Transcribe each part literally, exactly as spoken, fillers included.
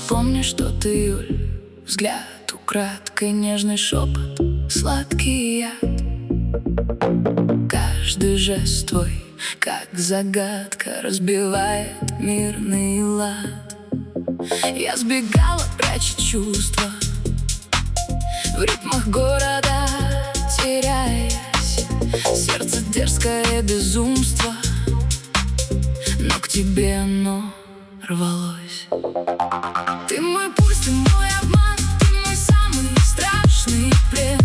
Помнишь тот июль, взгляд украдкой, нежный шепот, сладкий яд. Каждый жест твой, как загадка, разбивает мирный лад. Я сбегала, пряча чувства, в ритмах города теряясь. Сердце дерзкое безумство, но к тебе оно рвалось. Ты мой пульс, ты мой обман, ты мой самый страшный плен.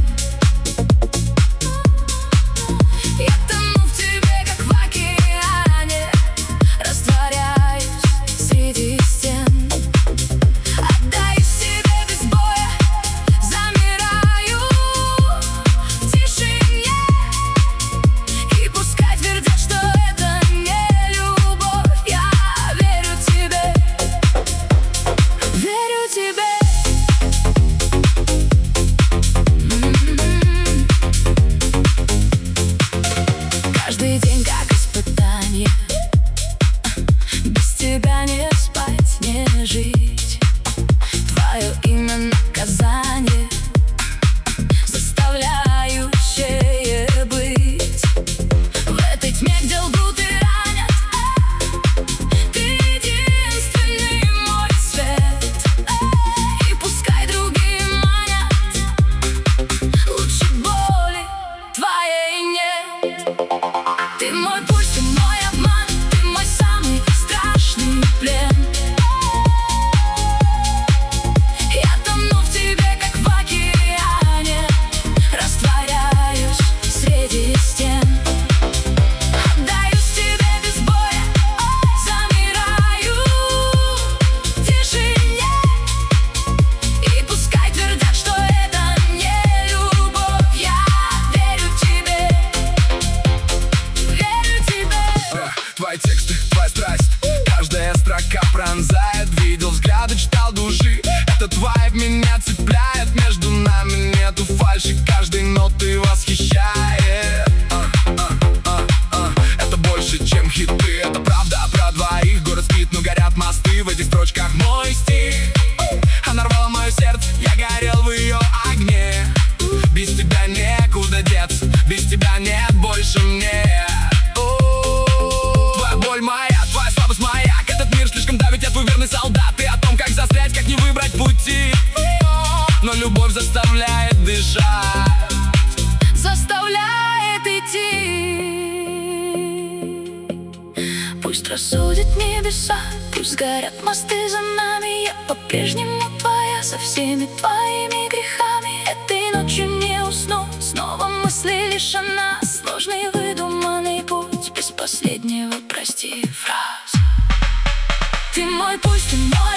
Я тону в тебе, как в океане, растворяюсь среди стен. Отдаю себе без боя, замираю в тишине. И пускай твердят, что это не любовь, я верю тебе, верю тебе. Каждый день как испытание, без тебя не спать, не жить. Твое имя наказание, заставляющее быть. В этой тьме, где лгут и ранят, ты единственный мой свет. И пускай другие манят, лучше боли твоей нет. Ты мой пульс, ты мой обман, ты мой самый страшный плен. Я тону в тебе, как в океане, растворяюсь среди стен. Отдаюсь тебе без боя, замираю в тишине. И пускай твердят, что это не любовь, я верю тебе, верю тебе. Твои тексты, твоя страсть, каждая строка пронзает. Видел взгляды, читал души. Этот вайб меня цепляет. Между нами нету фальши, каждой ноты восхищает. А, а, а, а. Это больше, чем хиты, это правда про двоих. Город спит, но горят мосты. В этих строчках мой стих. Она рвала мое сердце, я горел в ее огне. Без тебя некуда деться, без тебя нет больше мне. Твоя боль моя, твоя слабость моя. Этот мир слишком давит, я твой верный солдат. Ты о том, как застрять, как не выбрать пути. Но любовь заставляет дышать, Заставляет идти. Пусть рассудят небеса, пусть горят мосты за нами. Я по-прежнему твоя, со всеми твоими грехами. Этой ночью не усну, снова мысли лишь о нас. Сложный выдуманный путь, без последнего прости фраз. Ты мой пульс, ты мой